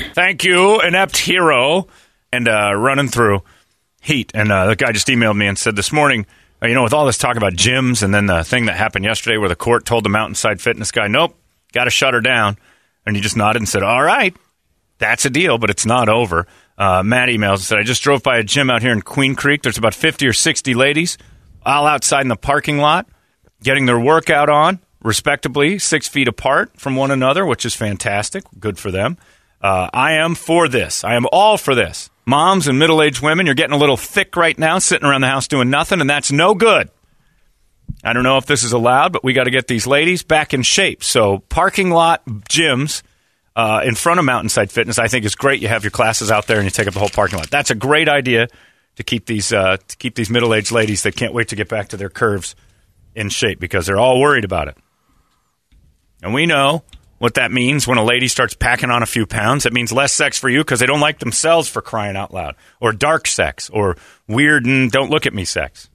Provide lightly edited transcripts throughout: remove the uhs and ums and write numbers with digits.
Thank you, inept hero. And running through heat. And the guy just emailed me and said this morning, with all this talk about gyms and then the thing that happened yesterday where the court told the Mountainside Fitness guy, nope, got to shut her down. And he just nodded and said, all right, that's a deal, but it's not over. Matt emails and said, I just drove by a gym out here in Queen Creek. There's about 50 or 60 ladies all outside in the parking lot getting their workout on, respectably, 6 feet apart from one another, which is fantastic. Good for them. I am for this. I am all for this. Moms and middle-aged women, you're getting a little thick right now, sitting around the house doing nothing, and that's no good. I don't know if this is allowed, but we got to get these ladies back in shape. So parking lot gyms in front of Mountainside Fitness, I think is great. You have your classes out there and you take up the whole parking lot. That's a great idea to keep these middle-aged ladies that can't wait to get back to their curves in shape because they're all worried about it. And we know what that means when a lady starts packing on a few pounds. It means less sex for you because they don't like themselves, for crying out loud. Or dark sex. Or weird and don't look at me sex.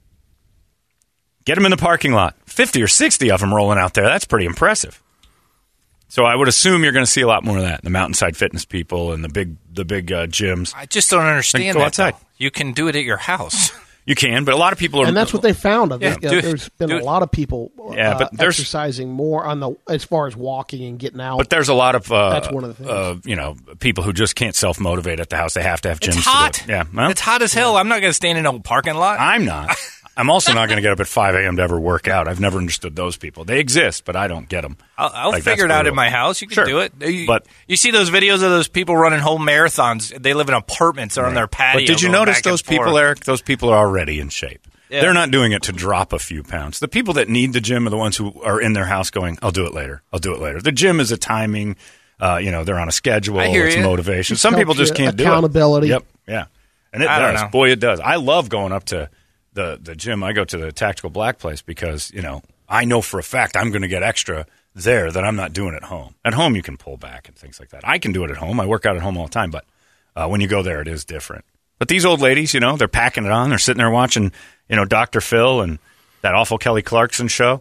Get them in the parking lot. 50 or 60 of them rolling out there. That's pretty impressive. So I would assume you're going to see a lot more of that. The Mountainside Fitness people and the big gyms. I just don't understand go that. Outside. You can do it at your house. You can, but a lot of people are... And that's what they found. Yeah, there's been a lot of people but exercising more as far as walking and getting out. But there's a lot of... that's one of the things. People who just can't self-motivate at the house. They have to have gyms. It's hot. To do it. Yeah, well, it's hot as hell. I'm not going to stand in a parking lot. I'm not. I'm also not going to get up at 5 a.m. to ever work out. I've never understood those people. They exist, but I don't get them. I'll figure it out in my house. You can do it. But you see those videos of those people running whole marathons. They live in apartments or on their patio. But did you notice those people, Eric? Those people are already in shape. Yeah. They're not doing it to drop a few pounds. The people that need the gym are the ones who are in their house going, I'll do it later. I'll do it later. The gym is a timing. They're on a schedule. It's motivation. Some people just can't do it. Accountability. Yep. Yeah. And it does. Boy, it does. I love going up to the gym. I go to the Tactical Black place because, I know for a fact I'm going to get extra there that I'm not doing at home. At home, you can pull back and things like that. I can do it at home. I work out at home all the time. But when you go there, it is different. But these old ladies, they're packing it on. They're sitting there watching, Dr. Phil and that awful Kelly Clarkson show.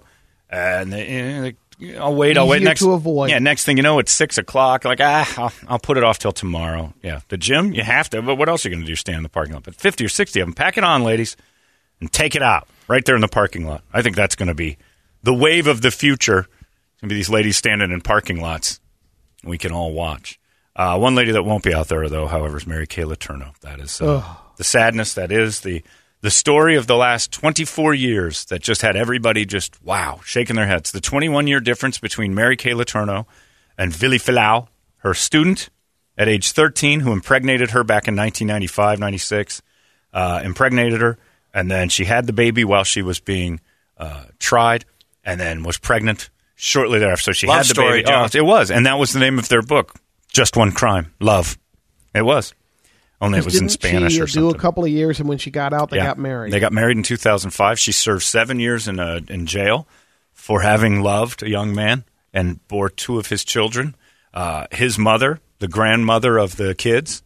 And I'll wait. Next to avoid. Yeah, next thing you know, it's 6 o'clock. Like, I'll put it off till tomorrow. Yeah, the gym, you have to. But what else are you going to do? Stand in the parking lot. But 50 or 60 of them, pack it on, ladies, and take it out right there in the parking lot. I think that's going to be the wave of the future. It's going to be these ladies standing in parking lots. We can all watch. One lady that won't be out there, though, however, is Mary Kay Letourneau. That is the sadness. That is the story of the last 24 years that just had everybody just, wow, shaking their heads. The 21-year difference between Mary Kay Letourneau and Vili Filau, her student at age 13, who impregnated her back in 1995, 96, impregnated her, and then she had the baby while she was being tried, and then was pregnant shortly thereafter. So she had the baby. John. It was, and that was the name of their book. Just One Crime, Love. It was. Only it was in Spanish or something. Do a couple of years, and when she got out, they got married. They got married in 2005. She served 7 years in jail for having loved a young man and bore 2 of his children. His mother, the grandmother of the kids,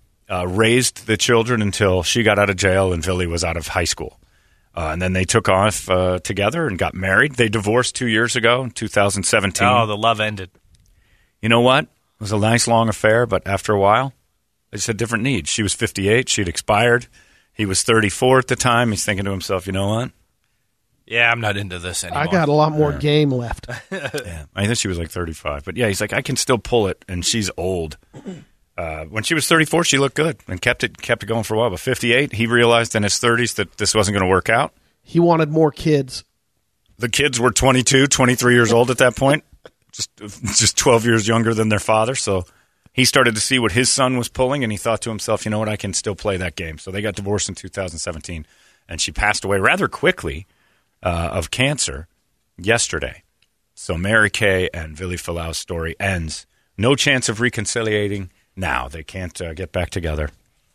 raised the children until she got out of jail and Vili was out of high school. And then they took off together and got married. They divorced 2 years ago in 2017. Oh, the love ended. You know what? It was a nice, long affair, but after a while, they just had different needs. She was 58. She'd expired. He was 34 at the time. He's thinking to himself, you know what? Yeah, I'm not into this anymore. I got a lot more game left. Yeah, I think she was like 35. But yeah, he's like, I can still pull it, and she's old. When she was 34, she looked good and kept it going for a while. But 58, he realized in his 30s that this wasn't going to work out. He wanted more kids. The kids were 22, 23 years old at that point. Just 12 years younger than their father. So he started to see what his son was pulling, and he thought to himself, you know what, I can still play that game. So they got divorced in 2017, and she passed away rather quickly of cancer yesterday. So Mary Kay and Vili Filau's story ends. No chance of reconciliating now. They can't get back together.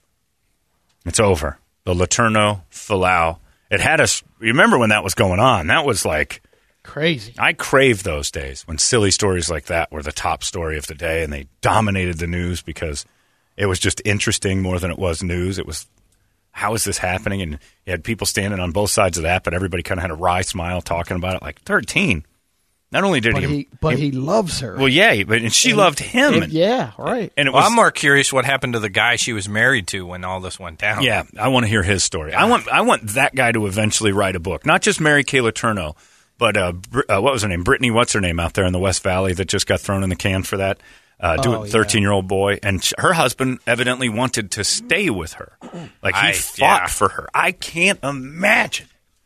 It's over. The Letourneau Filau. It had us. You remember when that was going on? That was like crazy. I crave those days when silly stories like that were the top story of the day, and they dominated the news because it was just interesting more than it was news. It was, how is this happening? And you had people standing on both sides of that, but everybody kind of had a wry smile talking about it. Like 13. Not only did he loves her. Well, yeah, and she loved him. Yeah, right. And it was, I'm more curious what happened to the guy she was married to when all this went down. Yeah, I want to hear his story. I want that guy to eventually write a book. Not just Mary Kay Letourneau, but what was her name? Brittany, what's her name out there in the West Valley that just got thrown in the can for that? 13-year-old boy. And her husband evidently wanted to stay with her. Like, he fought for her. I can't imagine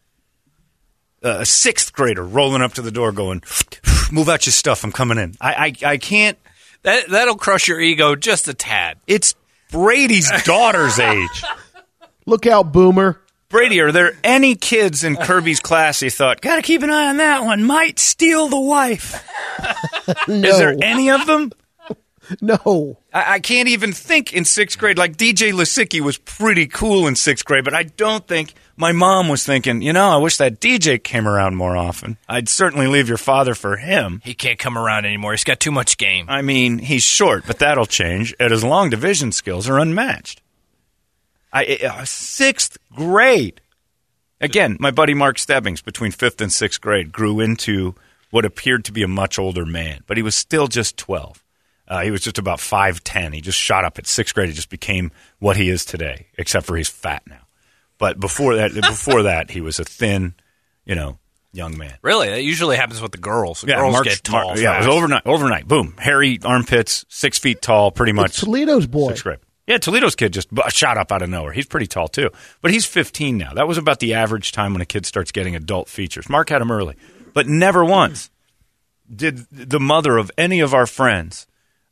a sixth grader rolling up to the door going, move out your stuff, I'm coming in. I can't. That'll crush your ego just a tad. It's Brady's daughter's age. Look out, Boomer. Brady, are there any kids in Kirby's class you thought, got to keep an eye on that one, might steal the wife? No. Is there any of them? No. I can't even think in sixth grade. Like, DJ Lisicki was pretty cool in sixth grade, but I don't think my mom was thinking, I wish that DJ came around more often. I'd certainly leave your father for him. He can't come around anymore. He's got too much game. I mean, he's short, but that'll change. And his long division skills are unmatched. Sixth grade. Again, my buddy Mark Stebbings, between fifth and sixth grade, grew into what appeared to be a much older man, but he was still just 12. He was just about 5'10". He just shot up at sixth grade. He just became what he is today, except for he's fat now. But before that, he was a thin, young man. Really? That usually happens with the girls. The girls get tall. Yeah, it was overnight. Boom. Hairy armpits, 6 feet tall, pretty much. It's Toledo's boy. Sixth grade. Yeah, Toledo's kid just shot up out of nowhere. He's pretty tall, too. But he's 15 now. That was about the average time when a kid starts getting adult features. Mark had him early. But never once did the mother of any of our friends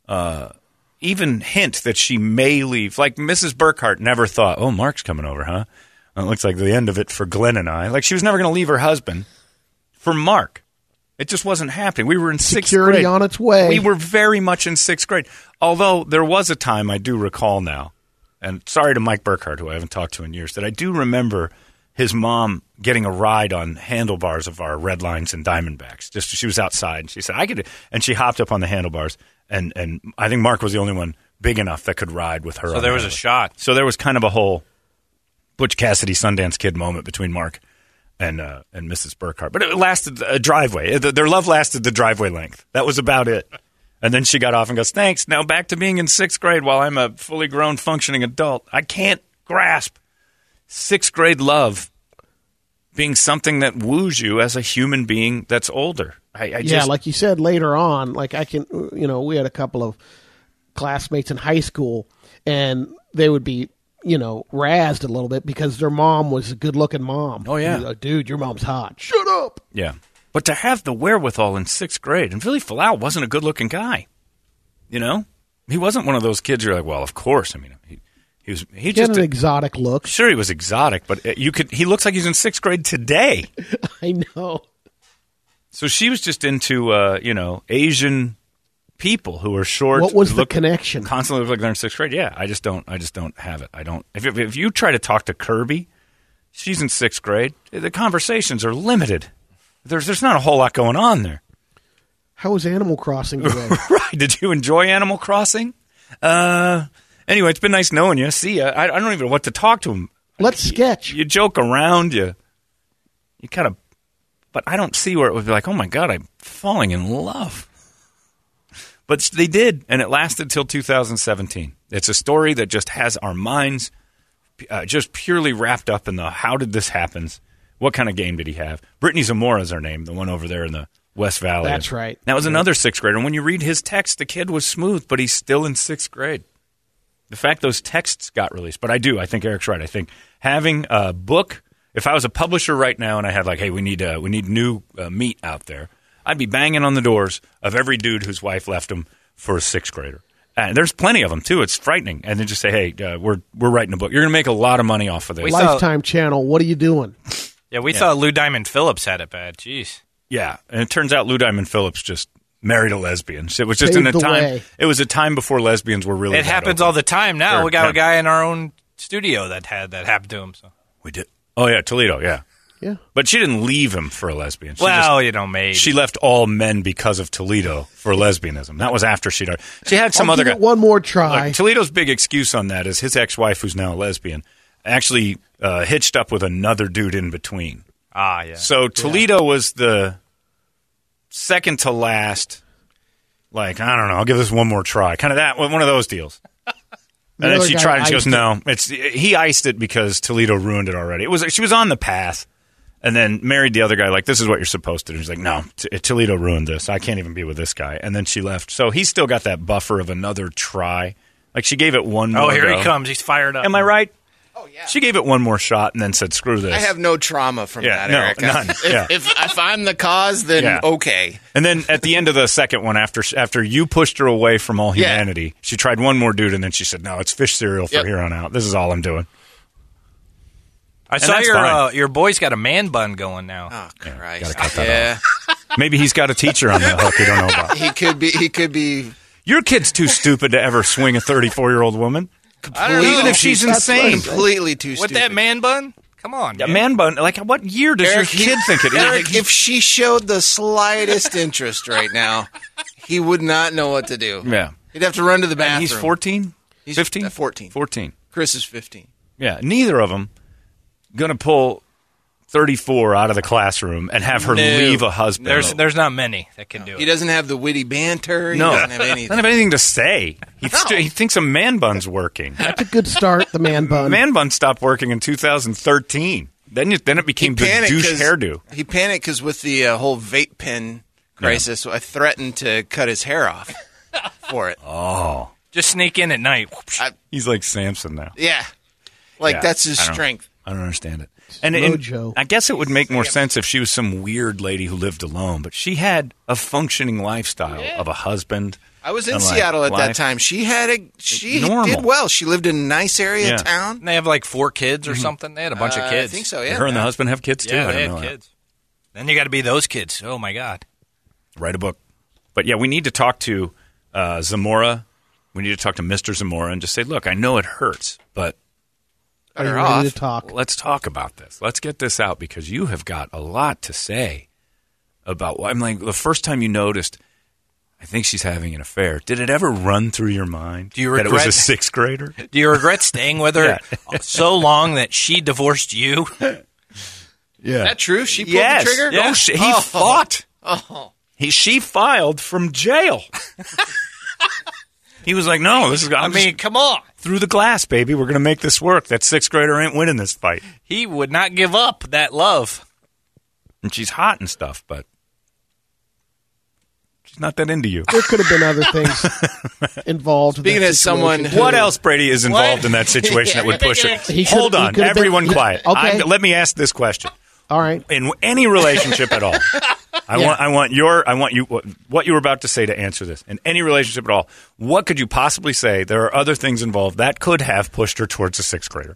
even hint that she may leave. Like, Mrs. Burkhart never thought, oh, Mark's coming over, huh? Well, it looks like the end of it for Glenn and I. Like, she was never going to leave her husband for Mark. It just wasn't happening. We were in sixth grade. Security on its way. We were very much in sixth grade. Although there was a time I do recall now, and sorry to Mike Burkhart, who I haven't talked to in years, that I do remember his mom getting a ride on handlebars of our Red Lines and Diamondbacks. Just she was outside, and she said, I could, and she hopped up on the handlebars, and I think Mark was the only one big enough that could ride with her. So there was a shot. So there was kind of a whole Butch Cassidy Sundance Kid moment between Mark and Mrs. Burkhart. But it lasted a driveway. Their love lasted the driveway length. That was about it. And then she got off and goes, thanks, now back to being in sixth grade while I'm a fully grown, functioning adult. I can't grasp sixth grade love being something that woos you as a human being that's older. Yeah, like you said later on, like we had a couple of classmates in high school, and they would be, razzed a little bit because their mom was a good-looking mom. Oh, yeah. Like, dude, your mom's hot. Shut up. Yeah. But to have the wherewithal in sixth grade, and Billy Falau wasn't a good-looking guy, He wasn't one of those kids you're like, well, of course. I mean, he He just had an exotic look. Sure, he was exotic, but he looks like he's in sixth grade today. I know. So she was just into, Asian people who are short. What was the connection? Constantly look like they're in sixth grade. Yeah, I just don't have it. I don't. If you try to talk to Kirby, she's in sixth grade. The conversations are limited. There's not a whole lot going on there. How was Animal Crossing today? Right. Did you enjoy Animal Crossing? Anyway, it's been nice knowing you. See ya. I don't even know what to talk to him. Let's sketch. You joke around. You kind of. But I don't see where it would be like, oh, my God, I'm falling in love. But they did, and it lasted till 2017. It's a story that just has our minds just purely wrapped up in the how did this happen? What kind of game did he have? Brittany Zamora is her name, the one over there in the West Valley. That's right. That was another sixth grader. And when you read his text, the kid was smooth, but he's still in sixth grade. The fact those texts got released. But I think Eric's right. I think having a book, if I was a publisher right now and I had like, hey, we need new meat out there, I'd be banging on the doors of every dude whose wife left him for a sixth grader. And there's plenty of them, too. It's frightening. And then just say, hey, we're writing a book. You're going to make a lot of money off of this. Lifetime Channel, what are you doing? Yeah, we thought Lou Diamond Phillips had it bad. Jeez. Yeah, and it turns out Lou Diamond Phillips just married a lesbian. So it was just in a time. Way. It was a time before lesbians were really. It happens open. all the time now. Sure, we got a guy in our own studio that had that happen to him. So we did. Oh yeah, Toledo. Yeah. Yeah. But she didn't leave him for a lesbian. Maybe. She left all men because of Toledo for lesbianism. That was after she had some other guy. One more try. Look, Toledo's big excuse on that is his ex-wife, who's now a lesbian, actually hitched up with another dude in between. Ah, yeah. So Toledo was the second to last, like, I don't know, I'll give this one more try. Kind of that, one of those deals. And then she tried and she goes, no. He iced it because Toledo ruined it already. She was on the path and then married the other guy, like, this is what you're supposed to do. He's like, no, Toledo ruined this. I can't even be with this guy. And then she left. So he's still got that buffer of another try. Like, she gave it one more Oh, here go. he comes. He's fired up. Am I right? Oh, yeah. She gave it one more shot and then said, screw this. I have no trauma from that, no, Eric. none. Yeah. If I'm the cause, then okay. And then at the end of the second one, after you pushed her away from all humanity, she tried one more dude, and then she said, no, it's fish cereal for here on out. This is all I'm doing. I saw your boy's got a man bun going now. Oh, Christ. Gotta cut that off. Maybe he's got a teacher on the hook you don't know about. He could be. Your kid's too stupid to ever swing a 34-year-old woman. I don't know. Even if she's insane. Completely too With stupid. that man bun? Come on. A man bun, like, what year does your kid think it is? Eric, if she showed the slightest interest right now, he would not know what to do. Yeah. He'd have to run to the bathroom. And he's 14? He's 15? 14. 14. Chris is 15. Yeah, neither of them going to pull 34 out of the classroom and have her leave a husband. There's not many that can do it. He doesn't have the witty banter. He No. doesn't have anything. Doesn't have anything to say. He thinks a man bun's working. That's a good start, the man bun. Man bun stopped working in 2013. Then it became the douche hairdo. He panicked because with the whole vape pen crisis, so I threatened to cut his hair off for it. Oh. Just sneak in at night. He's like Samson now. Yeah. Like, Yeah, that's his I don't- strength. I don't understand it. And Mojo. I guess it would make more sense if she was some weird lady who lived alone, but she had a functioning lifestyle of a husband. I was in and, like, Seattle at that life. time. She Normal. did well. She lived in a nice area Yeah. of town. And they have like 4 kids or something. They had a bunch of kids. I think so, yeah. Her and the husband have kids too. Yeah, I they didn't had know that. kids. Then you got to be those kids. Oh, my God. Write a book. But yeah, we need to talk to Zamora. We need to talk to Mr. Zamora and just say, look, I know it hurts, but Are you Better ready off. to talk? let's talk about this. Let's get this out because you have got a lot to say about I'm like the first time you noticed, I think she's having an affair. Did it ever run through your mind Do you that it was a regret- sixth grader? Do you regret staying with her so long that she divorced you? Yeah. Is that true? She pulled Yes. the trigger? No, he fought. She filed from jail. He was like, no, this is I mean, come on. through the glass, baby. We're going to make this work. That sixth grader ain't winning this fight. He would not give up that love. And she's hot and stuff, but she's not that into you. There could have been other things involved. in Speaking that as someone situation, who- too. What else, Brady, is involved in that situation that would push her? He could- Hold he on, could have been- everyone quiet. Okay. Let me ask this question. All right. In any relationship at all, I want you what you were about to say to answer this. In any relationship at all, what could you possibly say? There are other things involved that could have pushed her towards a sixth grader.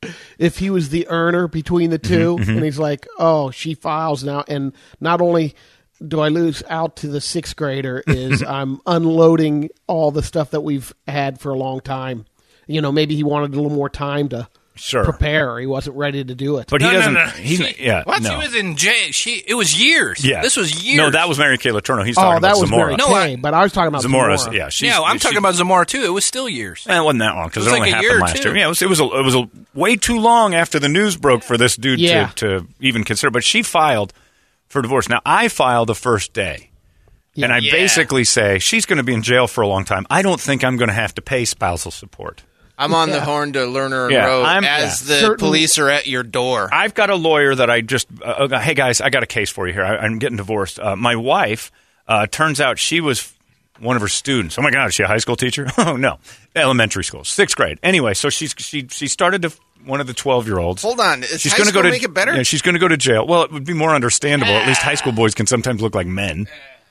If he was the earner between the two, and he's like, "Oh, she files now," and not only do I lose out to the sixth grader, is I'm unloading all the stuff that we've had for a long time. You know, maybe he wanted a little more time to Sure. prepare. He wasn't ready to do it. But he No, doesn't. no. He's What? no. She was in jail. It was years. Yeah. This was years. No, that was Mary Kay Letourneau. He's talking Oh, that about was Zamora. Mary No, Kay, but I was talking about Zamora's. Zamora. Yeah, Yeah, I'm talking about Zamora, too. It was still years. It wasn't that long because It it, was only like a happened year or last two. year. Yeah, it was a way too long after the news broke for this dude Yeah. to even consider. But she filed for divorce. Now I filed the first day, and I Yeah. basically say she's going to be in jail for a long time. I don't think I'm going to have to pay spousal support. I'm on the horn to Lerner and Yeah, Road I'm- as the Certain- police are at your door. I've got a lawyer that I just hey guys, I got a case for you here. I'm getting divorced. My wife turns out she was one of her students. Oh my God, is she a high school teacher? Oh no, elementary school, sixth grade. Anyway, so she started to one of the 12-year-olds. Hold on. Is She's high going to school go to make it better? Yeah, she's going to go to jail. Well, it would be more understandable. At least high school boys can sometimes look like men.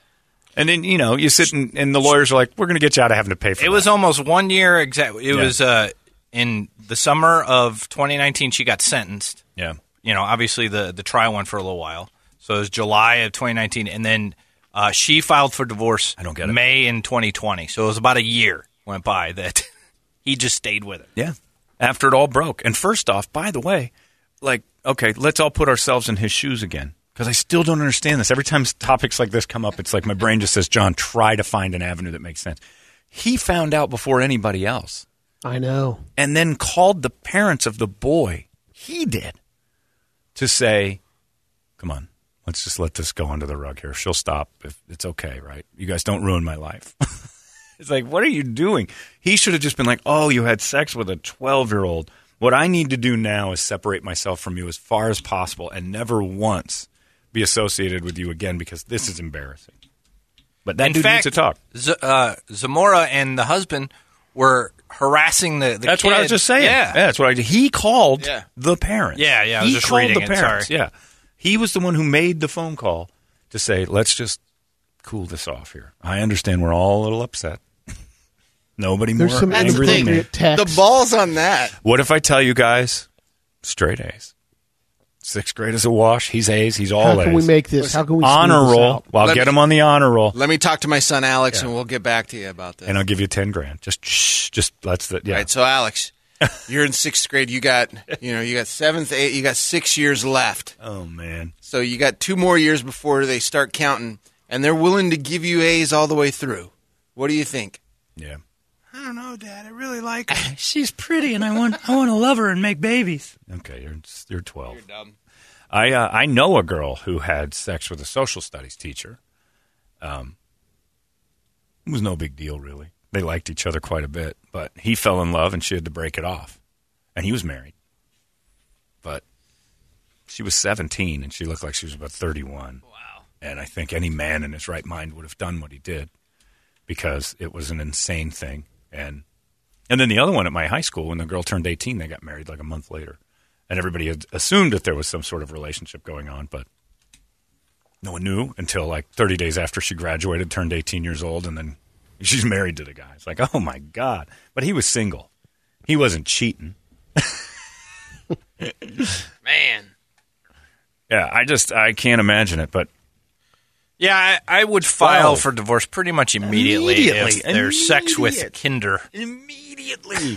And then you sit and the lawyers are like, "We're going to get you out of having to pay for It that." was almost 1 year exactly. It Yeah. was in the summer of 2019. She got sentenced. Yeah. Obviously the trial went for a little while. So it was July of 2019, and then she filed for divorce. I don't get it. May in 2020. So it was about a year went by that he just stayed with it. Yeah. After it all broke. And first off, by the way, okay, let's all put ourselves in his shoes again. Because I still don't understand this. Every time topics like this come up, it's like my brain just says, John, try to find an avenue that makes sense. He found out before anybody else I know. and then called the parents of the boy. He did. To say, come on, let's just let this go under the rug here. She'll stop if it's okay, right? You guys don't ruin my life. It's like, what are you doing? He should have just been like, oh, you had sex with a 12-year-old. What I need to do now is separate myself from you as far as possible and never once be associated with you again because this is embarrassing. But that dude needs to talk. Zamora and the husband were harassing the That's kid. what I was just saying. Yeah. That's what he called the parents. Yeah, I was he just called reading the it, parents. sorry. Yeah. He was the one who made the phone call to say, let's just cool this off here. I understand we're all a little upset. Nobody There's more some angry than me. inappropriate text. The balls on that. What if I tell you guys, straight A's? 6th grade is a wash. He's A's. He's all A's. How can we make this? How can we honor smooth this roll? out? Well, get him on the honor roll, Let me talk to my son Alex, and we'll get back to you about this. and I'll give you $10,000. Just shh. Just let's the yeah. All right, so Alex, you're in 6th grade. You got 7th, 8th. You got 6 years left. Oh man. So you got 2 more years before they start counting, and they're willing to give you A's all the way through. What do you think? Yeah. I don't know, Dad. I really like her. She's pretty, and I want to love her and make babies. Okay, you're 12. You're dumb. I know a girl who had sex with a social studies teacher. It was no big deal, really. They liked each other quite a bit, but he fell in love, and she had to break it off. And he was married. But she was 17, and she looked like she was about 31. Wow. And I think any man in his right mind would have done what he did because it was an insane thing. And then the other one at my high school, when the girl turned 18, they got married like a month later. And everybody had assumed that there was some sort of relationship going on, but no one knew until like 30 days after she graduated, turned 18 years old, and then she's married to the guy. It's like, oh, my God. But he was single. He wasn't cheating. Man. Yeah, I can't imagine it, but Yeah, I would file 12. for divorce pretty much immediately if there's sex with kinder. Immediately.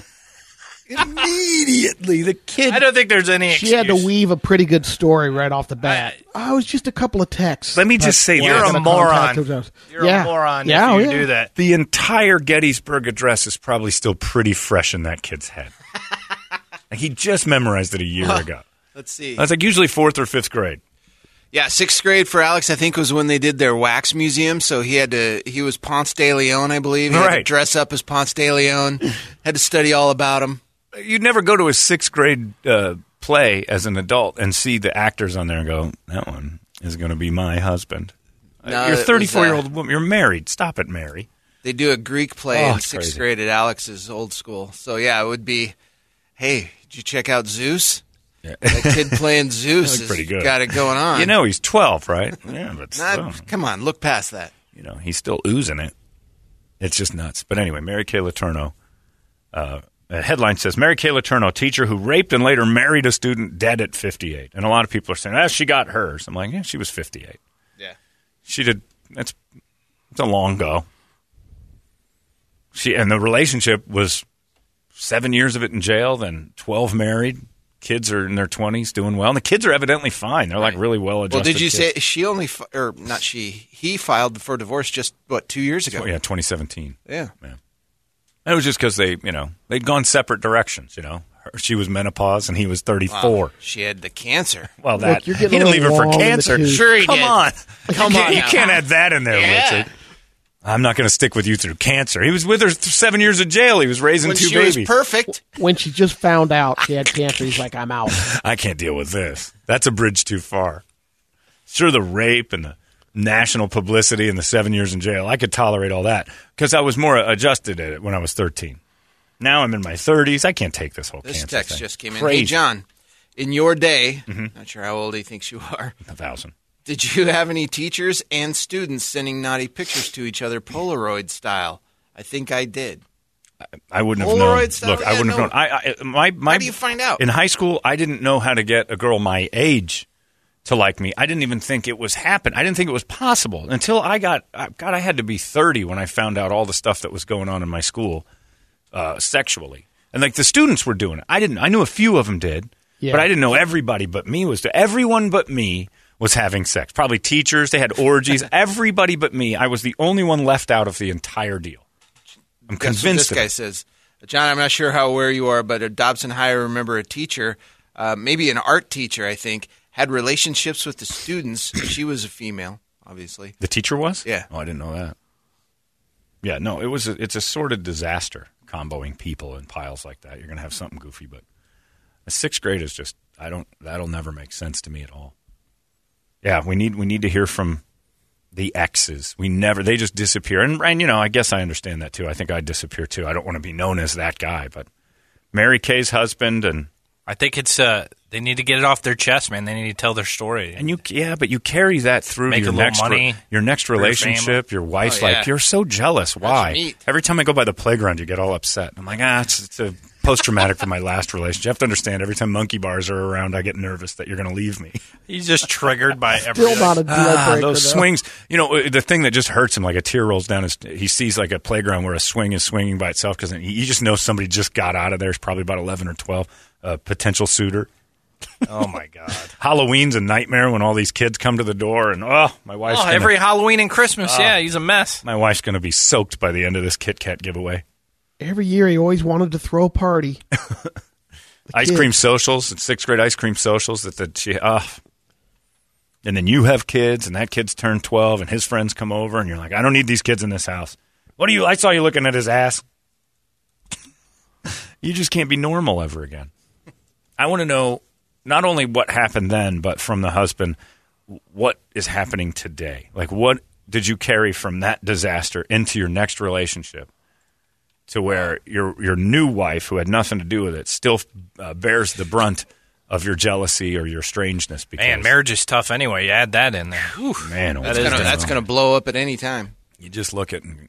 The kid. I don't think there's any excuse. She had to weave a pretty good story right off the bat. It was just a couple of texts. Let me just say You're this. a moron. You're a moron if you do that. The entire Gettysburg Address is probably still pretty fresh in that kid's head. He just memorized it a year ago. Let's see. That's like usually 4th or 5th grade. Yeah, 6th grade for Alex, I think, was when they did their wax museum. So he was Ponce de Leon, I believe. He had to Right. dress up as Ponce de Leon. Had to study all about him. You'd never go to a 6th grade play as an adult and see the actors on there and go, that one is going to be my husband. No, You're a it was, 34-year-old woman. You're married. Stop it, Mary. They do a Greek play in it's 6th crazy. grade at Alex's old school. So, yeah, it would be, hey, did you check out Zeus? Yeah. That kid playing Zeus That's pretty good. got it going on. You know he's 12, right? Yeah, but still, Come on, look past that. he's still oozing it. It's just nuts. But anyway, Mary Kay Letourneau. A headline says, Mary Kay Letourneau, teacher who raped and later married a student, dead at 58. And a lot of people are saying, she got hers. I'm like, yeah, she was 58. Yeah. She did. It's a long go. And the relationship was 7 years of it in jail, then 12 married. Kids are in their 20s doing well. And the kids are evidently fine. They're like really well-adjusted Well, did you kids. say she only, or not she, he filed for divorce just, 2 years ago? Oh, yeah, 2017. Yeah. It was just because they'd gone separate directions, She was menopause and he was 34. Wow. She had the cancer. Well, Look, you're he getting a didn't leave her little for long in the cancer. tooth. Sure he Come did. on. Come on You now. can't add that in there, Yeah. Richard. I'm not going to stick with you through cancer. He was with her 7 years of jail. He was raising When 2 she babies. was perfect. When she just found out she had cancer, he's like, I'm out. I can't deal with this. That's a bridge too far. Sure, the rape and the national publicity and the 7 years in jail, I could tolerate all that because I was more adjusted at it when I was 13. Now I'm in my 30s. I can't take this whole This cancer text thing. just came in. Crazy. Hey, John, in your day, not sure how old he thinks you are, 1,000. did you have any teachers and students sending naughty pictures to each other Polaroid style? I think I did. I wouldn't have known. Polaroid style? Look, I Yeah, wouldn't no. have known. My How do you find out? In high school, I didn't know how to get a girl my age to like me. I didn't even think it was happening. I didn't think it was possible until I had to be 30 when I found out all the stuff that was going on in my school sexually. And like the students were doing it. I knew a few of them did, Yeah. but I didn't know everybody but me was doing. Everyone but me was having sex. Probably teachers, they had orgies. Everybody but me. I was the only one left out of the entire deal. I'm Guess what convinced this of guy it. says. John, I'm not sure how aware you are, but at Dobson High, I remember a teacher, maybe an art teacher, I think, had relationships with the students. She was a female, obviously. The teacher was? Yeah. Oh, I didn't know that. Yeah, no, it's a sordid disaster, comboing people in piles like that. You're going to have something goofy, but the 6th grade is just, that'll never make sense to me at all. Yeah, we need to hear from the exes. They just disappear. And I guess I understand that too. I think I'd disappear too. I don't want to be known as that guy, but Mary Kay's husband, and I think it's they need to get it off their chest, man. They need to tell their story. And but you carry that through to Make your a little next money your next relationship, your wife's like, you're so jealous. Why? meat. Every time I go by the playground, you get all upset. I'm like, it's a post-traumatic from my last relationship. You have to understand, every time monkey bars are around, I get nervous that you're going to leave me. He's just triggered by everything. Still not a deal breaker. Those though. swings, the thing that just hurts him, like a tear rolls down he sees like a playground where a swing is swinging by itself because he just knows somebody just got out of there. It's probably about 11 or 12, potential suitor. Oh, my God. Halloween's a nightmare when all these kids come to the door and, my wife's every Halloween and Christmas, he's a mess. my wife's going to be soaked by the end of this Kit Kat giveaway. Every year he always wanted to throw a party. Ice cream socials, 6th grade ice cream socials and then you have kids and that kid's turned 12 and his friends come over and you're like, I don't need these kids in this house. I saw you looking at his ass. You just can't be normal ever again. I want to know not only what happened then, but from the husband, what is happening today? Like, what did you carry from that disaster into your next relationship to where your new wife, who had nothing to do with it, still bears the brunt of your jealousy or your strangeness? Because, Man, marriage is tough anyway. You add that in there. Whew. man, That's going to blow up at any time. you just look at and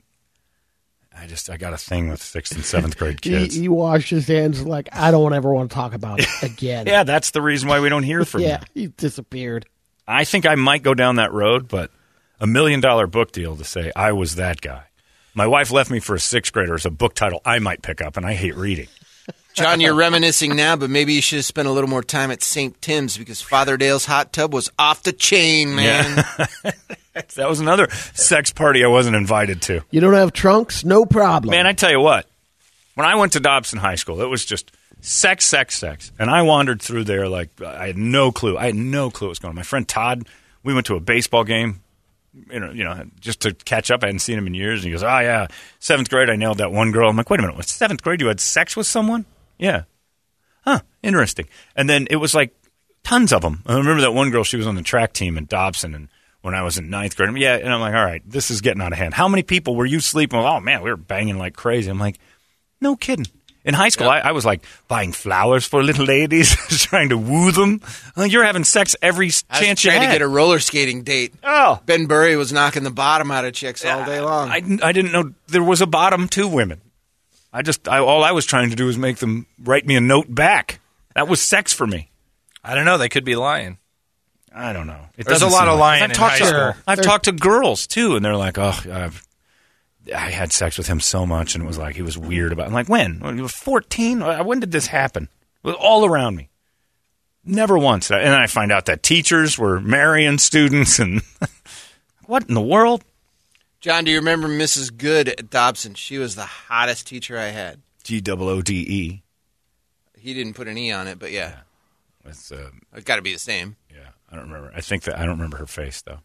I got a thing with 6th and 7th grade kids. He washed his hands like, I don't ever want to talk about it again. Yeah, that's the reason why we don't hear from Yeah, him. he disappeared. I think I might go down that road, but $1 million book deal to say I was that guy. My wife left me for a 6th grader is a book title I might pick up, and I hate reading. John, you're reminiscing now, but maybe you should have spent a little more time at St. Tim's because Father Dale's hot tub was off the chain, man. Yeah. That was another sex party I wasn't invited to. You don't have trunks? No problem. Man, I tell you what, when I went to Dobson High School, it was just sex. And I wandered through there like I had no clue. I had no clue what was going on. My friend Todd, we went to a baseball game, just to catch up. I hadn't seen him in years. And he goes, 7th grade, I nailed that one girl. I'm like, wait a minute, what, 7th grade you had sex with someone? Yeah. Huh, interesting. And then it was like tons of them. I remember that one girl, she was on the track team in Dobson, and when I was in 9th grade. Yeah, and I'm like, all right, this is getting out of hand. How many people were you sleeping with? Oh, man, we were banging like crazy. I'm like, no kidding. In high school, I was like buying flowers for little ladies, trying to woo them. Like, you're having sex every chance you had. Trying to get a roller skating date. Oh. Ben Burry was knocking the bottom out of chicks all day long. I didn't know there was a bottom to women. All I was trying to do was make them write me a note back. That was sex for me. I don't know. They could be lying. I don't know. There's a lot of lying in high school. I've talked to girls, too, and they're like, I had sex with him so much, and it was like he was weird about it. I'm like, when? You were 14? When did this happen? It was all around me. Never once. And then I find out that teachers were marrying students, and what in the world? John, do you remember Mrs. Good at Dobson? She was the hottest teacher I had. Goode. He didn't put an E on it, but yeah. It's got to be the same. Yeah, I don't remember. I don't remember her face, though.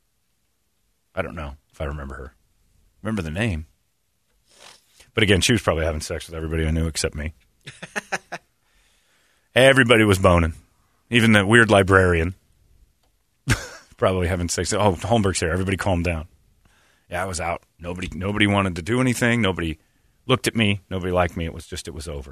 I don't know if I remember her. Remember the name. But again, she was probably having sex with everybody I knew except me. Everybody was boning. Even the weird librarian. Probably having sex. Oh, Holmberg's here. Everybody calm down. Yeah, I was out. Nobody wanted to do anything. Nobody looked at me. Nobody liked me. It was over.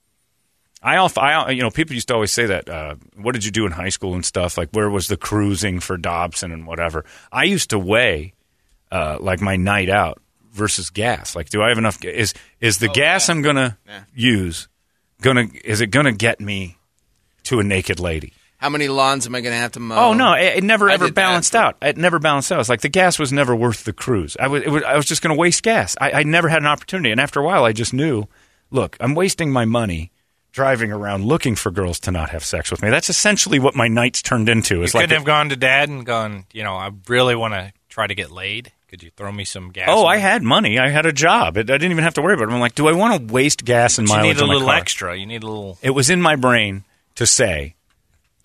People used to always say that, what did you do in high school and stuff? Like, where was the cruising for Dobson and whatever? I used to weigh, like, my night out versus gas. Like, do I have enough? Is the gas I'm going to use, is it going to get me to a naked lady? How many lawns am I going to have to mow? Oh, no, it never ever balanced out. It never balanced out. It's like the gas was never worth the cruise. I was just going to waste gas. I never had an opportunity. And after a while, I just knew, look, I'm wasting my money driving around looking for girls to not have sex with me. That's essentially what my nights turned into. You couldn't have gone to Dad and gone, I really want to try to get laid. Could you throw me some gas? Oh, I had money. I had a job. I didn't even have to worry about it. I'm like, do I want to waste gas and mileage on my car? You need a little extra. You need a little. It was in my brain to say,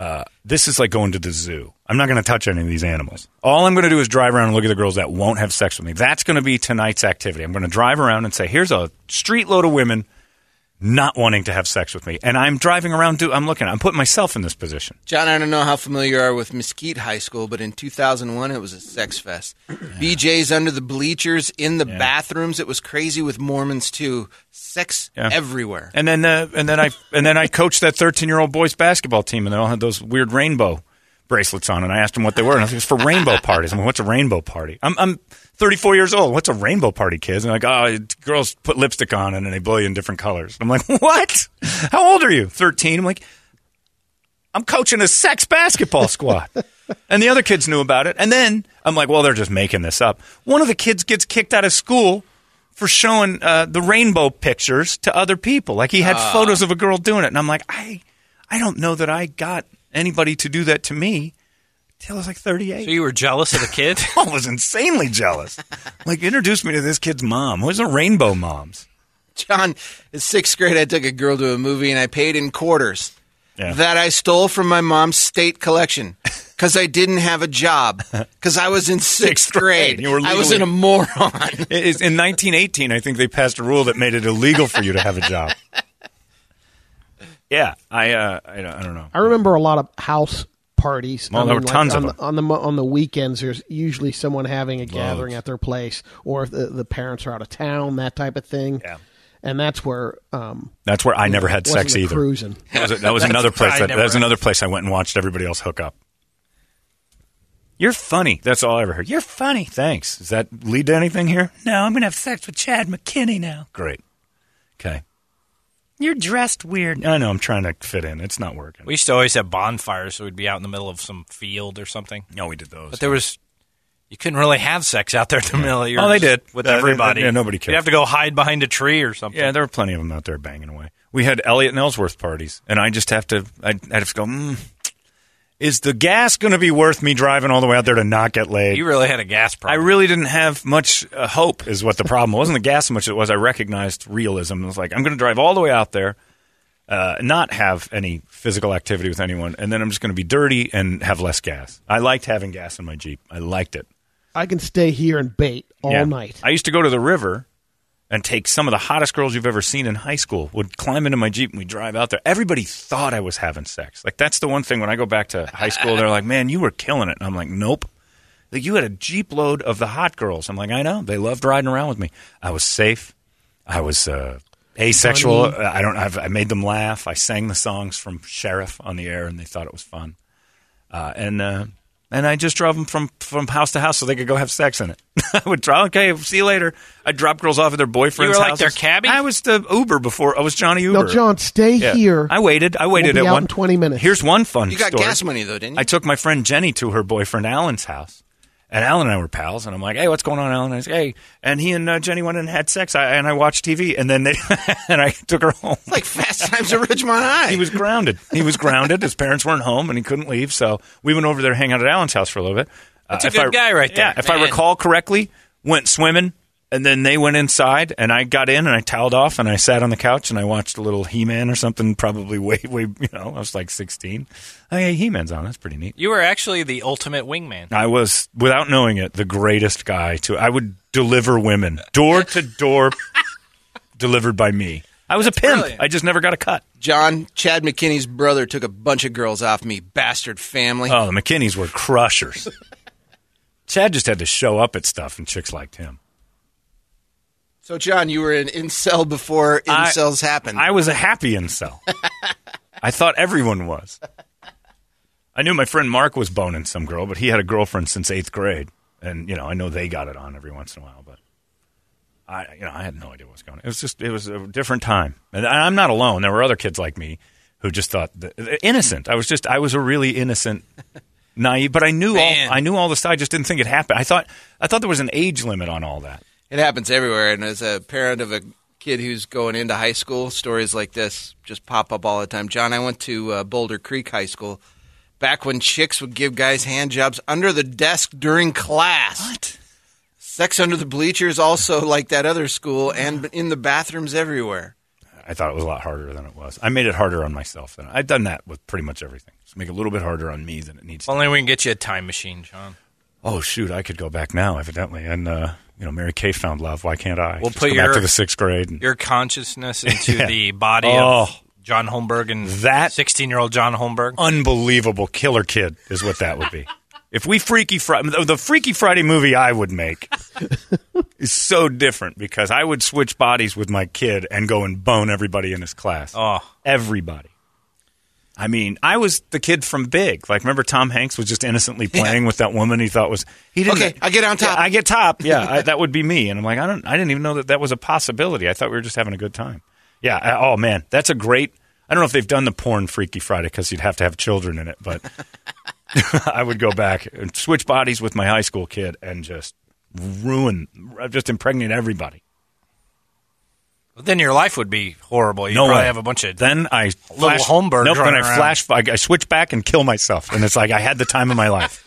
this is like going to the zoo. I'm not going to touch any of these animals. All I'm going to do is drive around and look at the girls that won't have sex with me. That's going to be tonight's activity. I'm going to drive around and say, here's a street load of women not wanting to have sex with me. And I'm driving around, I'm putting myself in this position. John, I don't know how familiar you are with Mesquite High School, but in 2001, it was a sex fest. BJ's under the bleachers, in the bathrooms. It was crazy with Mormons, too. Sex everywhere. And then I coached that 13-year-old boys basketball team, and they all had those weird rainbow bracelets on, and I asked them what they were, and I said, it's for rainbow parties. I mean, what's a rainbow party? I'm 34 years old. What's a rainbow party, kids? And they're like, oh, girls put lipstick on and they blow you in different colors. I'm like, what? How old are you? 13. I'm like, I'm coaching a sex basketball squad. And the other kids knew about it. And then I'm like, well, they're just making this up. One of the kids gets kicked out of school for showing the rainbow pictures to other people. Like he had photos of a girl doing it. And I'm like, I don't know that I got anybody to do that to me till I was like 38. So you were jealous of the kid? I was insanely jealous. Like, introduced me to this kid's mom. Who's the rainbow moms? John, in 6th grade, I took a girl to a movie, and I paid in quarters that I stole from my mom's state collection because I didn't have a job because I was in 6th grade. You were I was a moron. In 1918, I think they passed a rule that made it illegal for you to have a job. Yeah, I don't know. I remember a lot of house parties. Well, there were tons of them. On the weekends, there's usually someone having a gathering at their place, or if the parents are out of town, that type of thing. Yeah. And that's where I never had sex either. Cruising. That was another place. That was another place I went and watched everybody else hook up. You're funny. That's all I ever heard. You're funny. Thanks. Does that lead to anything here? No, I'm going to have sex with Chad McKinney now. Great. Okay. You're dressed weird. I know. I'm trying to fit in. It's not working. We used to always have bonfires, so we'd be out in the middle of some field or something. No, we did those. But you couldn't really have sex out there in the middle of your. Oh, they did with everybody. Yeah, nobody cared. You'd have to go hide behind a tree or something. Yeah, there were plenty of them out there banging away. We had Elliot and Ellsworth parties, and I just have to. I'd have to go. Is the gas going to be worth me driving all the way out there to not get laid? You really had a gas problem. I really didn't have much hope. Is what the problem wasn't the gas so much as it was. I recognized realism. It was like I'm going to drive all the way out there. Not have any physical activity with anyone, and then I'm just going to be dirty and have less gas. I liked having gas in my Jeep. I liked it. I can stay here and bait all night. I used to go to the river and take some of the hottest girls you've ever seen in high school, would climb into my Jeep and we'd drive out there. Everybody thought I was having sex. Like, that's the one thing when I go back to high school, they're like, man, you were killing it. And I'm like, nope. Like, you had a Jeep load of the hot girls. I'm like, I know. They loved riding around with me. I was safe. I was asexual. I made them laugh. I sang the songs from Sheriff on the air, and they thought it was fun. And I just drove them from house to house so they could go have sex in it. I would drive. Okay, see you later. I'd drop girls off at their boyfriends' You were like houses. their cabbie? I was the Uber before. I was Johnny Uber. No, John, stay here. I waited. We'll be at out one. in 20 minutes. Here's one fun You got story. gas money, though, didn't you? I took my friend Jenny to her boyfriend Alan's house. And Alan and I were pals, and I'm like, hey, what's going on, Alan? And I said, hey. And he and Jenny went and had sex, and I watched TV, and then and I took her home. It's like Fast Times at Ridgemont High. He was grounded. His parents weren't home, and he couldn't leave, so we went over there to hang out at Alan's house for a little bit. That's a good guy right there. Yeah, if I recall correctly, went swimming, and then they went inside, and I got in, and I toweled off, and I sat on the couch, and I watched a little He-Man or something, probably way, I was like 16. Oh, yeah, He-Man's on. That's pretty neat. You were actually the ultimate wingman. I was, without knowing it, the greatest guy. I would deliver women, door to door, delivered by me. I was a pimp. Brilliant. I just never got a cut. John, Chad McKinney's brother took a bunch of girls off me, bastard family. Oh, the McKinneys were crushers. Chad just had to show up at stuff, and chicks liked him. So, John, you were an incel before incels happened. I was a happy incel. I thought everyone was. I knew my friend Mark was boning some girl, but he had a girlfriend since 8th grade. And, I know they got it on every once in a while, but I had no idea what was going on. It was a different time. And I'm not alone. There were other kids like me who just thought, innocent. I was a really innocent, naive, but I knew all the stuff. I just didn't think it happened. I thought there was an age limit on all that. It happens everywhere, and as a parent of a kid who's going into high school, stories like this just pop up all the time. John, I went to Boulder Creek High School back when chicks would give guys hand jobs under the desk during class. What? Sex under the bleachers, also like that other school, and in the bathrooms everywhere. I thought it was a lot harder than it was. I made it harder on myself. I've done that with pretty much everything. Just make it a little bit harder on me than it needs to. Only we can get you a time machine, John. Oh, shoot, I could go back now, evidently. And, Mary Kay found love. Why can't I? We'll Just put go back to the 6th grade. And, your consciousness into Yeah. the body of John Holmberg and That- 16-year-old John Holmberg. unbelievable killer kid is what that would be. If we the Freaky Friday movie I would make is so different because I would switch bodies with my kid and go and bone everybody in his class. Oh. Everybody. I mean, I was the kid from Big. Like, remember Tom Hanks was just innocently playing with that woman he thought was... He didn't, Okay, I get on top. Yeah, I get top. Yeah, that would be me. And I'm like, I didn't even know that was a possibility. I thought we were just having a good time. Yeah, oh, man, that's a great... I don't know if they've done the porn Freaky Friday because you'd have to have children in it, but I would go back and switch bodies with my high school kid and just impregnate everybody. Then your life would be horrible. You'd No probably way. have a bunch of Then I little Holmbergs Nope, then running I around. I switch back and kill myself, and it's like I had the time of my life.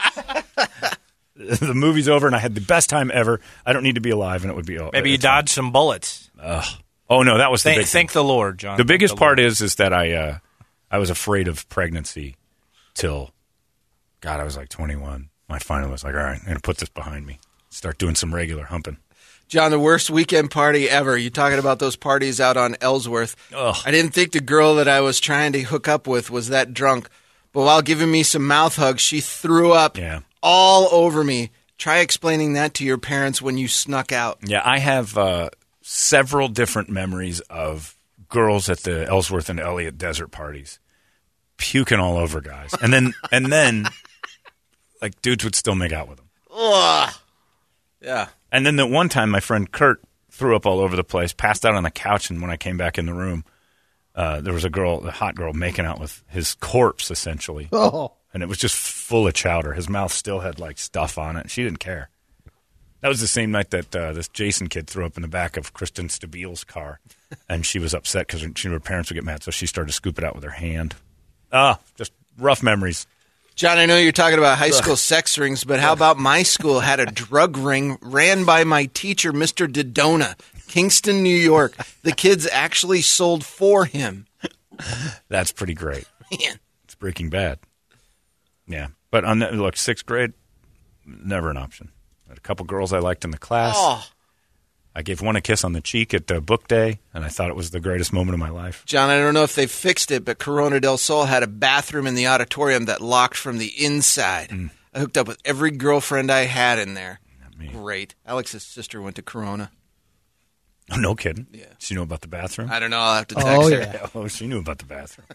The movie's over, and I had the best time ever. I don't need to be alive, and it would be Maybe you it's fine. dodged some bullets. Oh no, that was the big Thank the Lord, John. The Thank biggest the part Lord. is that I was afraid of pregnancy till, God, I was like 21. I finally was like, all right, I'm going to put this behind me. Start doing some regular humping. John, the worst weekend party ever. You talking about those parties out on Ellsworth. Ugh. I didn't think the girl that I was trying to hook up with was that drunk. But while giving me some mouth hugs, she threw up Yeah. all over me. Try explaining that to your parents when you snuck out. Yeah, I have several different memories of girls at the Ellsworth and Elliott desert parties puking all over guys. And then like dudes would still make out with them. Ugh. Yeah. And then the one time my friend Kurt threw up all over the place, passed out on the couch, and when I came back in the room, there was a hot girl making out with his corpse, essentially. Oh, And it was just full of chowder. His mouth still had, like, stuff on it. She didn't care. That was the same night that this Jason kid threw up in the back of Kristen Stabile's car, and she was upset because her parents would get mad, so she started to scoop it out with her hand. Just rough memories. John, I know you're talking about high school sex rings, but how about my school had a drug ring ran by my teacher, Mr. Dodona, Kingston, New York. The kids actually sold for him. That's pretty great. Man. It's Breaking Bad. Yeah. But on that, look, 6th grade, never an option. I had a couple girls I liked in the class. Oh. I gave one a kiss on the cheek at book day, and I thought it was the greatest moment of my life. John, I don't know if they fixed it, but Corona del Sol had a bathroom in the auditorium that locked from the inside. I hooked up with every girlfriend I had in there. me. Great. Alex's sister went to Corona. Oh, no kidding. Yeah. She knew about the bathroom? I don't know. I'll have to text Oh, her. yeah. Oh, she knew about the bathroom.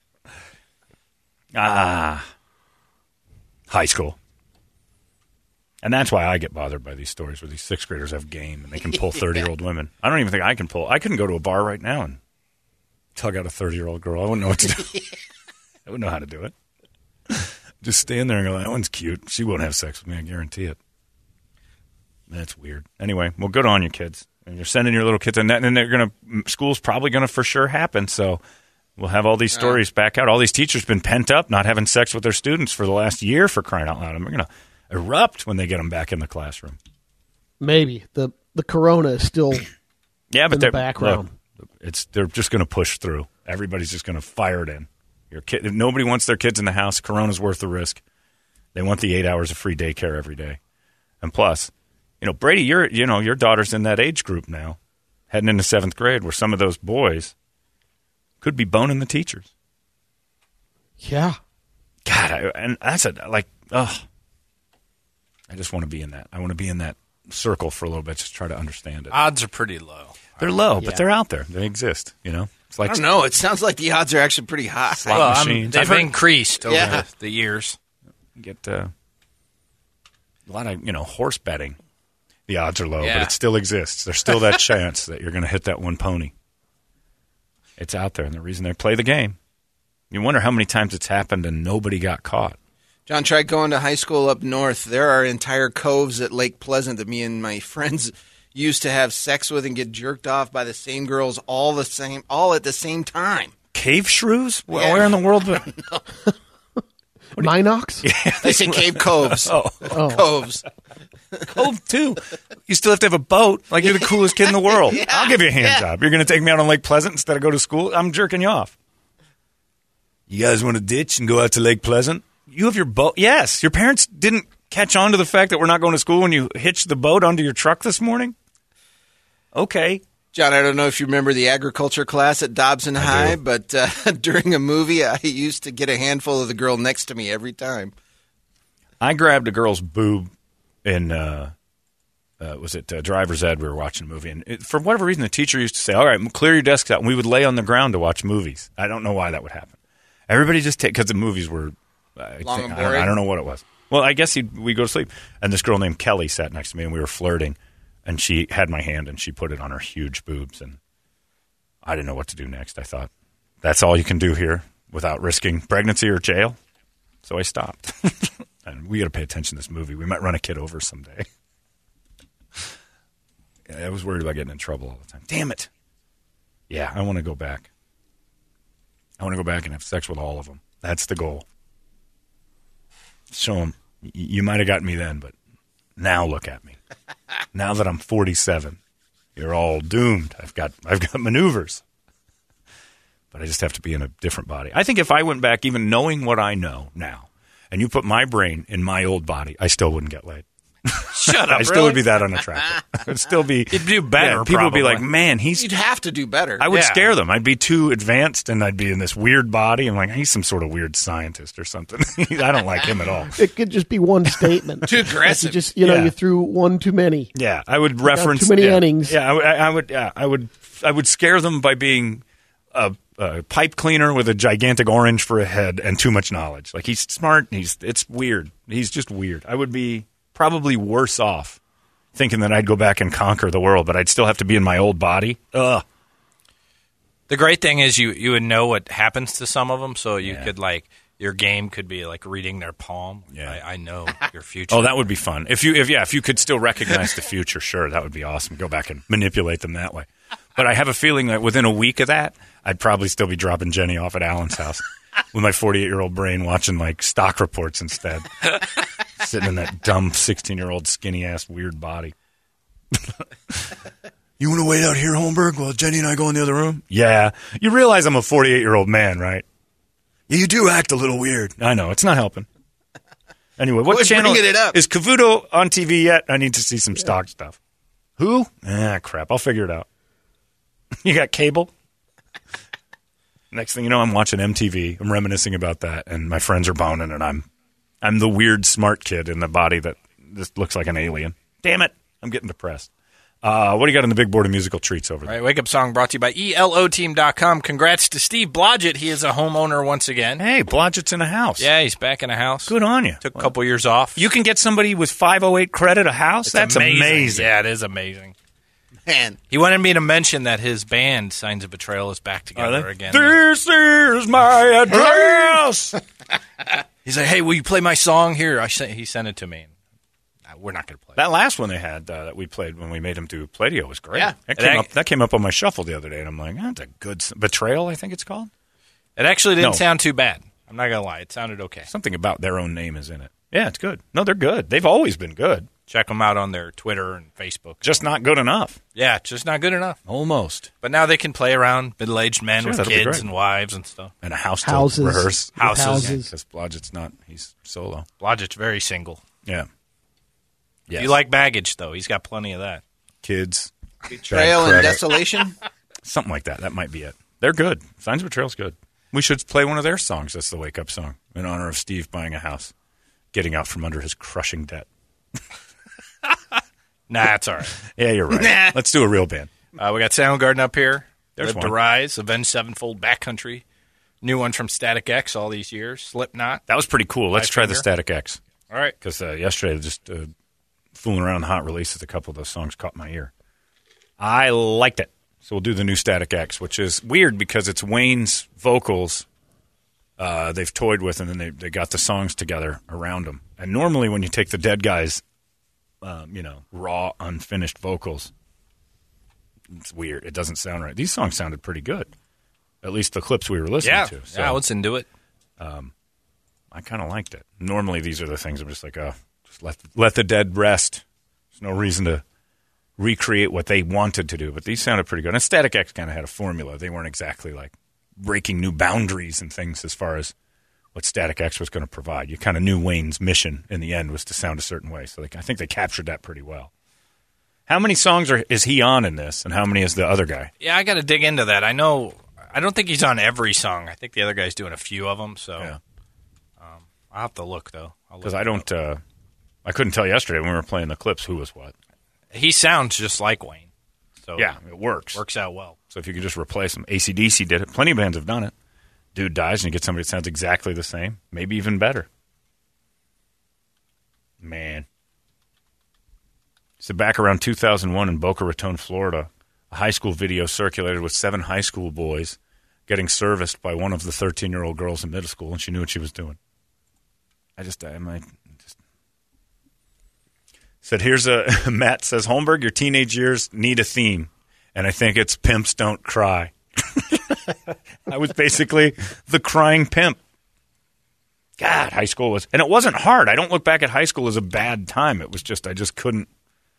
High school. And that's why I get bothered by these stories where these 6th graders have game and they can pull 30-year-old women. I don't even think I can pull. I couldn't go to a bar right now and tug out a 30-year-old girl. I wouldn't know what to do. I wouldn't know how to do it. Just stand there and go, that one's cute. She won't have sex with me, I guarantee it. That's weird. Anyway, well, good on you, kids. And you're sending your little kids, and they're going to, school's probably going to for sure happen. So we'll have all these stories back out. All these teachers been pent up, not having sex with their students for the last year, for crying out loud. And we're going to erupt when they get them back in the classroom. Maybe the Corona is still Yeah, but in the background. Look, they're just going to push through. Everybody's just going to fire it in. Your kid, if nobody wants their kids in the house. Corona's worth the risk. They want the 8 hours of free daycare every day, and plus, Brady, your daughter's in that age group now, heading into 7th grade, where some of those boys could be boning the teachers. Yeah. God, I just want to be in that. I want to be in that circle for a little bit, just try to understand it. Odds are pretty low. They're low, Yeah. but they're out there. They exist. It's like I don't know. It sounds like the odds are actually pretty high. Slot Well, machines. they've I've heard- increased over Yeah. the years. get a lot of horse betting. The odds are low, Yeah. but it still exists. There's still that chance that you're going to hit that one pony. It's out there, and the reason they play the game. You wonder how many times it's happened and nobody got caught. John, tried going to high school up north. There are entire coves at Lake Pleasant that me and my friends used to have sex with and get jerked off by the same girls all at the same time. Cave shrews? Yeah. Where in the world? Minox? They say cave coves. Oh, Coves. Cove too. You still have to have a boat. Like, you're the coolest kid in the world. I'll give you a hand job. You're going to take me out on Lake Pleasant instead of go to school? I'm jerking you off. You guys want to ditch and go out to Lake Pleasant? You have your boat. Yes. Your parents didn't catch on to the fact that we're not going to school when you hitched the boat onto your truck this morning? Okay. John, I don't know if you remember the agriculture class at Dobson High, but during a movie, I used to get a handful of the girl next to me every time. I grabbed a girl's boob in, was it Driver's Ed? We were watching a movie. And for whatever reason, the teacher used to say, all right, clear your desks out. And we would lay on the ground to watch movies. I don't know why that would happen. Everybody just take, because the movies were, Long and boring. I don't know what it was. Well, I guess we go to sleep. And this girl named Kelly sat next to me, and we were flirting. And she had my hand, and she put it on her huge boobs. And I didn't know what to do next. I thought, that's all you can do here without risking pregnancy or jail? So I stopped. And we got to pay attention to this movie. We might run a kid over someday. I was worried about getting in trouble all the time. Damn it. Yeah, I want to go back. I want to go back and have sex with all of them. That's the goal. Show them, you might have gotten me then, but now look at me. Now that I'm 47, you're all doomed. I've got maneuvers. But I just have to be in a different body. I think if I went back, even knowing what I know now, and you put my brain in my old body, I still wouldn't get laid. Shut up, I still would be that unattractive. I'd still be. You'd do better, People would be probably. like, man, You'd have to do better. I would Yeah. scare them. I'd be too advanced, and I'd be in this weird body. I'm like, he's some sort of weird scientist or something. I don't like him at all. It could just be one statement. Too aggressive. You just, Yeah. you threw one too many. Yeah, I would reference too many yeah. innings. Yeah, I would scare them by being a pipe cleaner with a gigantic orange for a head and too much knowledge. Like, he's smart. It's weird. He's just weird. I would be probably worse off thinking that I'd go back and conquer the world, but I'd still have to be in my old body. Ugh. The great thing is you would know what happens to some of them, so you Yeah. could, like, your game could be like reading their palm. Yeah. I know your future. Oh, that would be fun. If you could still recognize the future, sure, that would be awesome. Go back and manipulate them that way. But I have a feeling that within a week of that, I'd probably still be dropping Jenny off at Alan's house with my 48-year-old brain watching, like, stock reports instead. Sitting in that dumb 16-year-old skinny-ass weird body. You want to wait out here, Holmberg, while Jenny and I go in the other room? Yeah. You realize I'm a 48-year-old man, right? Yeah, you do act a little weird. I know. It's not helping. Anyway, what Quit channel bringing it up. is Cavuto on TV yet? I need to see some stock stuff. Who? Crap. I'll figure it out. You got cable? Next thing you know, I'm watching MTV. I'm reminiscing about that, and my friends are boning, and I'm the weird smart kid in the body that just looks like an alien. Damn it. I'm getting depressed. What do you got on the big board of musical treats over All there? right, Wake Up Song brought to you by ELOteam.com. Congrats to Steve Blodgett. He is a homeowner once again. Hey, Blodgett's in a house. Yeah, he's back in a house. Good on you. Took a couple years off. You can get somebody with 508 credit a house? It's That's amazing. Yeah, it is amazing. Man, He wanted me to mention that his band, Signs of Betrayal, is back together again. This is my address. He's like, hey, will you play my song here? He sent it to me. We're not going to play it. That last one they had that we played when we made him do Play-Doh was great. Yeah. That came up on my shuffle the other day, and I'm like, that's a good Betrayal, I think it's called. It actually didn't No. sound too bad. I'm not going to lie. It sounded okay. Something about their own name is in it. Yeah, it's good. No, they're good. They've always been good. Check them out on their Twitter and Facebook. Just not good enough. Yeah, just not good enough. Almost. But now they can play around middle-aged men Sure, with that'll be kids great. and wives and stuff. And a house to Houses. rehearse. Houses. Because Blodgett's not. He's solo. Blodgett's very single. Yeah. Yes. If you like baggage, though, he's got plenty of that. Kids. betrayal Bad and credit. desolation. Something like that. That might be it. They're good. Signs of Betrayal's good. We should play one of their songs. That's the wake-up song in honor of Steve buying a house, getting out from under his crushing debt. Nah, it's all right. Yeah, you're right. Let's do a real band. We got Soundgarden up here. There's Live to one. Rise, Avenged Sevenfold, Backcountry. New one from Static X all these years. Slipknot. That was pretty cool. Let's try the Finger. Static X. All right. Because yesterday, just fooling around the hot releases, a couple of those songs caught my ear. I liked it. So we'll do the new Static X, which is weird because it's Wayne's vocals they've toyed with, and then they got the songs together around them. And normally when you take the Dead Guys, raw, unfinished vocals, it's weird. It doesn't sound right. These songs sounded pretty good, at least the clips we were listening to. So Yeah, let's into it. I kind of liked it. Normally these are the things I'm just like, just let the dead rest. There's no reason to recreate what they wanted to do. But these sounded pretty good. And Static X kind of had a formula. They weren't exactly like breaking new boundaries and things as far as what Static X was going to provide. You kind of knew Wayne's mission in the end was to sound a certain way. So I think they captured that pretty well. How many songs is he on in this, and how many is the other guy? Yeah, I got to dig into that. I don't think he's on every song. I think the other guy's doing a few of them. So Yeah. I'll have to look, though. Because I couldn't tell yesterday when we were playing the clips who was what. He sounds just like Wayne. So Yeah, it works. Works out well. So if you could just replace him. AC/DC did it. Plenty of bands have done it. Dude dies and you get somebody that sounds exactly the same. Maybe even better. Man. So back around 2001 in Boca Raton, Florida, a high school video circulated with 7 high school boys getting serviced by one of the 13-year-old girls in middle school, and she knew what she was doing. Said, Matt says, Holmberg, your teenage years need a theme, and I think it's Pimps Don't Cry. I was basically the crying pimp. God, high school was, and it wasn't hard. I don't look back at high school as a bad time. It was just, I just couldn't,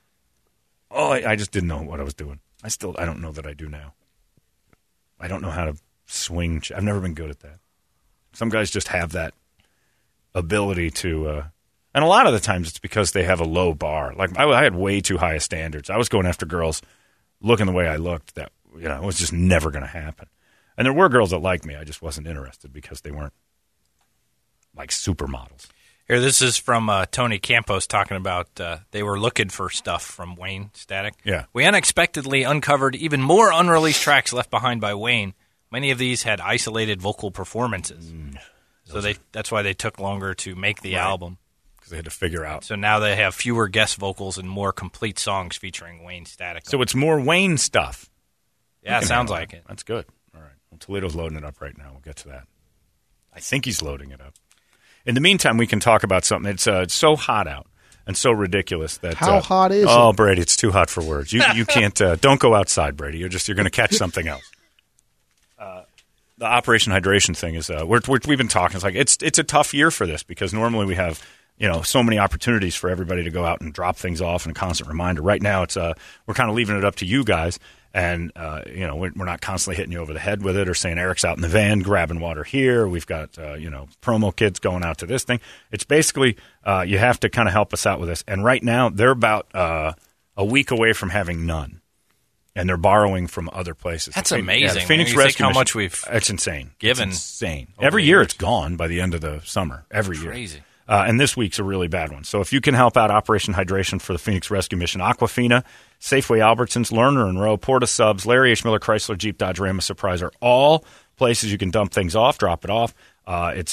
I just didn't know what I was doing. I don't know that I do now. I don't know how to swing. I've never been good at that. Some guys just have that ability to, and a lot of the times it's because they have a low bar. Like I had way too high standards. I was going after girls looking the way I looked that, it was just never going to happen. And there were girls that liked me. I just wasn't interested because they weren't like supermodels. Here, this is from Tony Campos talking about they were looking for stuff from Wayne Static. Yeah. We unexpectedly uncovered even more unreleased tracks left behind by Wayne. Many of these had isolated vocal performances. So that's why they took longer to make the album. Because they had to figure out. So now they have fewer guest vocals and more complete songs featuring Wayne Static. So it's more Wayne stuff. Yeah, it sounds like it. That's good. All right. Well, Toledo's loading it up right now. We'll get to that. I think he's loading it up. In the meantime, we can talk about something. It's so hot out and so ridiculous that How hot is it? Oh, Brady, it's too hot for words. You can't. Don't go outside, Brady. You're going to catch something else. The Operation Hydration thing is we've been talking. It's like it's a tough year for this because normally we have so many opportunities for everybody to go out and drop things off and a constant reminder. Right now, it's we're kind of leaving it up to you guys. And, we're not constantly hitting you over the head with it or saying Eric's out in the van grabbing water here. We've got, promo kids going out to this thing. It's basically you have to kind of help us out with this. And right now they're about a week away from having none. And they're borrowing from other places. That's amazing. Yeah, Phoenix you Rescue think how Mission, much we've it's insane. given. It's insane. over Every the year years. it's gone by the end of the summer. Every year. Crazy. And this week's a really bad one. So if you can help out Operation Hydration for the Phoenix Rescue Mission, Aquafina, Safeway Albertsons, Lerner and Rowe, Porta Subs, Larry H. Miller, Chrysler, Jeep, Dodge, Ram, Surprise are all places you can dump things off, drop it off. It's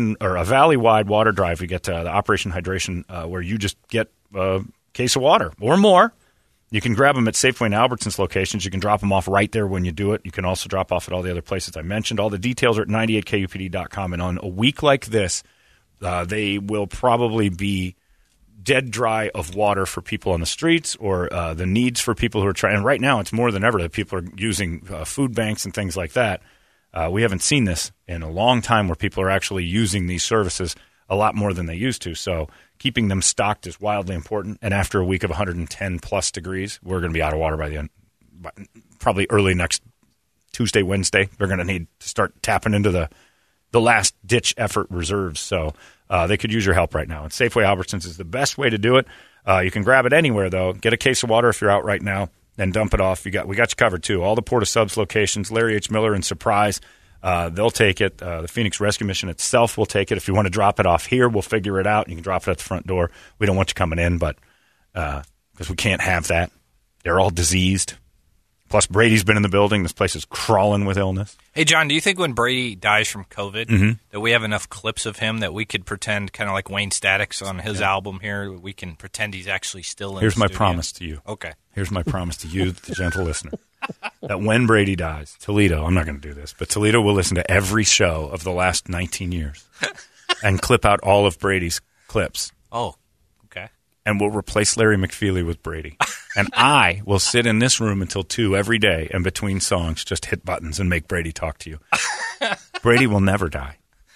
a valley-wide water drive. You get the Operation Hydration where you just get a case of water or more. You can grab them at Safeway and Albertsons locations. You can drop them off right there when you do it. You can also drop off at all the other places I mentioned. All the details are at 98kupd.com. And on a week like this, they will probably be dead dry of water for people on the streets or the needs for people who are trying. And right now, it's more than ever that people are using food banks and things like that. We haven't seen this in a long time where people are actually using these services a lot more than they used to. So keeping them stocked is wildly important. And after a week of 110-plus degrees, we're going to be out of water by the end, probably early next Tuesday, Wednesday. They're going to need to start tapping into the last-ditch effort reserves. So they could use your help right now. And Safeway Albertsons is the best way to do it. You can grab it anywhere, though. Get a case of water if you're out right now and dump it off. We got you covered, too. All the Porta Subs locations, Larry H. Miller and Surprise, they'll take it. The Phoenix Rescue Mission itself will take it. If you want to drop it off here, we'll figure it out. You can drop it at the front door. We don't want you coming in, but because we can't have that. They're all diseased. Plus, Brady's been in the building. This place is crawling with illness. Hey, John, do you think when Brady dies from COVID that we have enough clips of him that we could pretend, kind of like Wayne Static's on his album here, we can pretend he's actually still in Here's the my studio? promise to you. Okay. Here's my promise to you, the gentle listener, that when Brady dies, Toledo, I'm not going to do this, but Toledo will listen to every show of the last 19 years and clip out all of Brady's clips. Oh, okay. And we'll replace Larry McFeely with Brady. And I will sit in this room until 2 every day and between songs just hit buttons and make Brady talk to you. Brady will never die.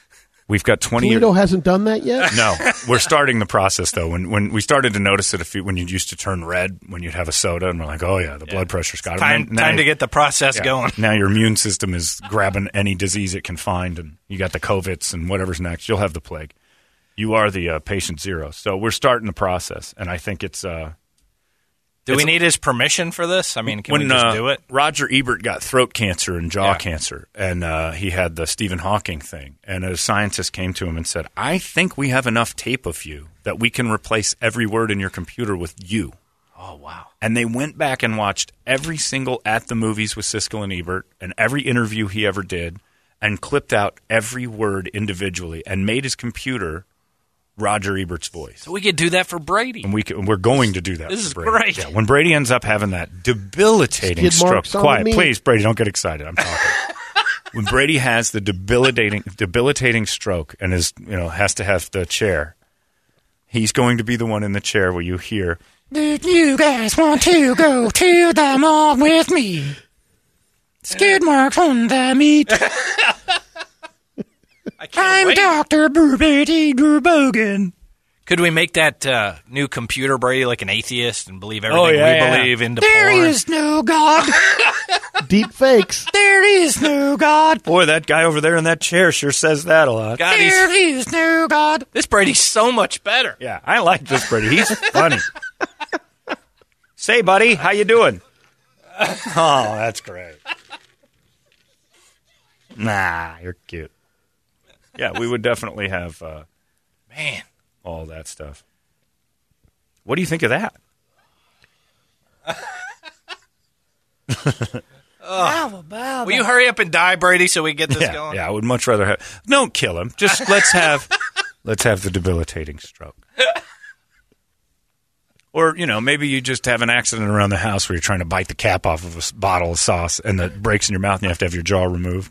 We've got 20 Toledo years. hasn't done that yet? No, we're starting the process, though. When we started to notice it when you used to turn red when you'd have a soda, and we're like, oh, yeah, the blood pressure's got it. Time to get the process going. Now your immune system is grabbing any disease it can find, and you got the COVIDs and whatever's next. You'll have the plague. You are the patient zero. So we're starting the process, and I think it's Do we need his permission for this? I mean, can we just do it? Roger Ebert got throat cancer and jaw cancer, and he had the Stephen Hawking thing. And a scientist came to him and said, I think we have enough tape of you that we can replace every word in your computer with you. Oh, wow. And they went back and watched every single At the Movies with Siskel and Ebert and every interview he ever did and clipped out every word individually and made his computer Roger Ebert's voice. So we could do that for Brady. And we're going to do that. This is for Brady. great. Yeah, when Brady ends up having that debilitating stroke. Quiet, please, Brady, don't get excited. I'm talking. When Brady has the debilitating stroke and has to have the chair, he's going to be the one in the chair where you hear, Do you guys want to go to the mall with me? Skid marks on the meat. I'm Dr. Brady Gerbogan. Could we make that new computer Brady like an atheist and believe everything we believe into There porn? is no God. Deep fakes. There is no God. boy, that guy over there in that chair sure says that a lot. God, There is no God. this Brady's so much better. Yeah, I like this Brady. He's funny. Say, buddy, how you doing? Oh, that's great. Nah, you're cute. Yeah, we would definitely have Man. all that stuff. What do you think of that? Will you hurry up and die, Brady, so we get this going? Yeah, I would much rather have. Don't kill him. Just let's have the debilitating stroke. Or, maybe you just have an accident around the house where you're trying to bite the cap off of a bottle of sauce and it breaks in your mouth and you have to have your jaw removed.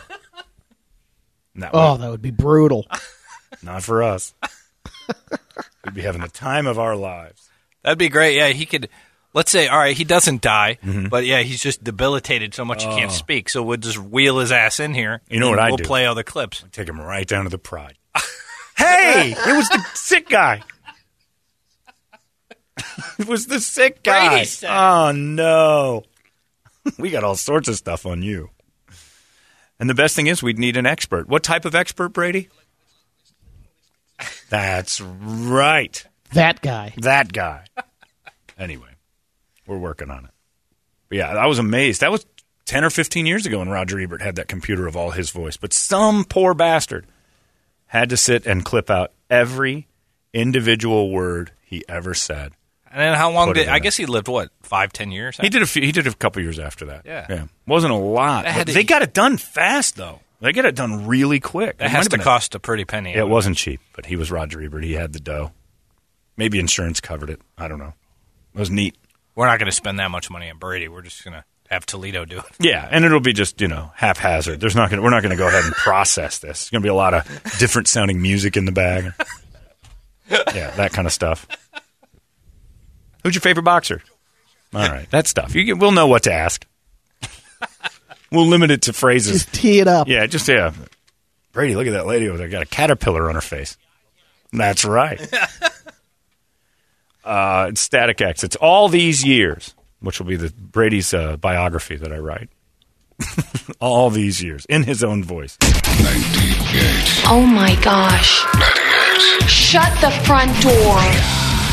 That would be brutal. Not for us. We'd be having the time of our lives. That'd be great. Yeah, he could. Let's say, all right, he doesn't die, but yeah, he's just debilitated so much he can't speak. So we'll just wheel his ass in here. You know what I do? We'll play all the clips. Take him right down to the Pride. Hey, it was the sick guy. It was the sick guy. Brady said. Oh, no. We got all sorts of stuff on you. And the best thing is we'd need an expert. What type of expert, Brady? That's right. That guy. That guy. Anyway, we're working on it. But yeah, I was amazed. That was 10 or 15 years ago when Roger Ebert had that computer of all his voice. But some poor bastard had to sit and clip out every individual word he ever said. And then how long I guess he lived, 5-10 years? He did a couple years after that. Yeah. Wasn't a lot. They got it done fast, though. They got it done really quick. It has to cost a pretty penny. It wasn't cheap, but he was Roger Ebert. He had the dough. Maybe insurance covered it. I don't know. It was neat. We're not going to spend that much money on Brady. We're just going to have Toledo do it. Yeah, and it'll be just, haphazard. We're not going to go ahead and process this. There's going to be a lot of different sounding music in the bag. Yeah, that kind of stuff. Who's your favorite boxer? All right, that stuff. We'll know what to ask. We'll limit it to phrases. Just tee it up. Yeah, Brady, look at that lady over there. Got a caterpillar on her face. That's right. It's Static X. It's all these years, which will be Brady's biography that I write. All these years, in his own voice. 98. Oh my gosh. 98. Shut the front door.